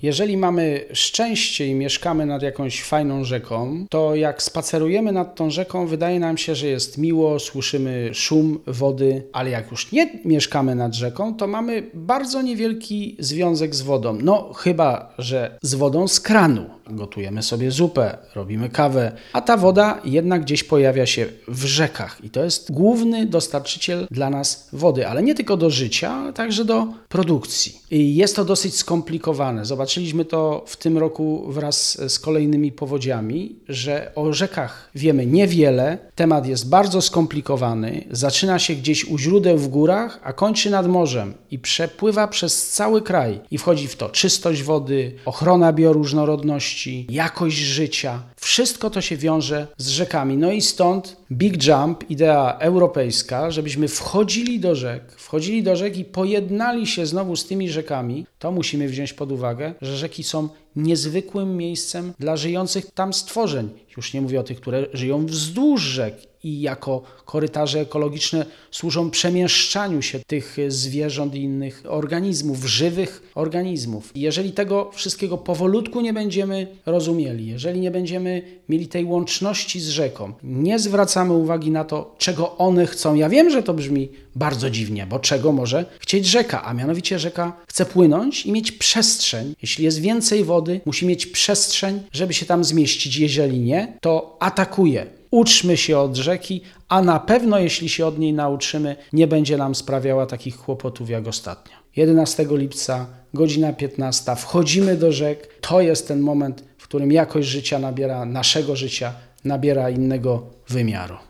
Jeżeli mamy szczęście i mieszkamy nad jakąś fajną rzeką, to jak spacerujemy nad tą rzeką, wydaje nam się, że jest miło, słyszymy szum wody, ale jak już nie mieszkamy nad rzeką, to mamy bardzo niewielki związek z wodą. No chyba, że z wodą z kranu. Gotujemy sobie zupę, robimy kawę, a ta woda jednak gdzieś pojawia się w rzekach i to jest główny dostarczyciel dla nas wody, ale nie tylko do życia, ale także do produkcji. I jest to dosyć skomplikowane. Zobaczyliśmy to w tym roku wraz z kolejnymi powodziami, że o rzekach wiemy niewiele, temat jest bardzo skomplikowany, zaczyna się gdzieś u źródeł w górach, a kończy nad morzem i przepływa przez cały kraj i wchodzi w to czystość wody, ochrona bioróżnorodności, jakość życia. Wszystko to się wiąże z rzekami. No i stąd Big Jump, idea europejska, żebyśmy wchodzili do rzek i pojednali się znowu z tymi rzekami. To musimy wziąć pod uwagę, że rzeki są niezwykłym miejscem dla żyjących tam stworzeń. Już nie mówię o tych, które żyją wzdłuż rzek i jako korytarze ekologiczne służą przemieszczaniu się tych zwierząt i innych organizmów, żywych organizmów. I jeżeli tego wszystkiego powolutku nie będziemy rozumieli, jeżeli nie będziemy mieli tej łączności z rzeką, nie zwracamy uwagi na to, czego one chcą. Ja wiem, że to brzmi bardzo dziwnie, bo czego może chcieć rzeka, a mianowicie rzeka chce płynąć i mieć przestrzeń. Jeśli jest więcej wody, musi mieć przestrzeń, żeby się tam zmieścić. Jeżeli nie, to atakuje. Uczmy się od rzeki, a na pewno jeśli się od niej nauczymy, nie będzie nam sprawiała takich kłopotów jak ostatnio. 11 lipca, godzina 15, wchodzimy do rzek. To jest ten moment, w którym jakość życia naszego życia nabiera innego wymiaru.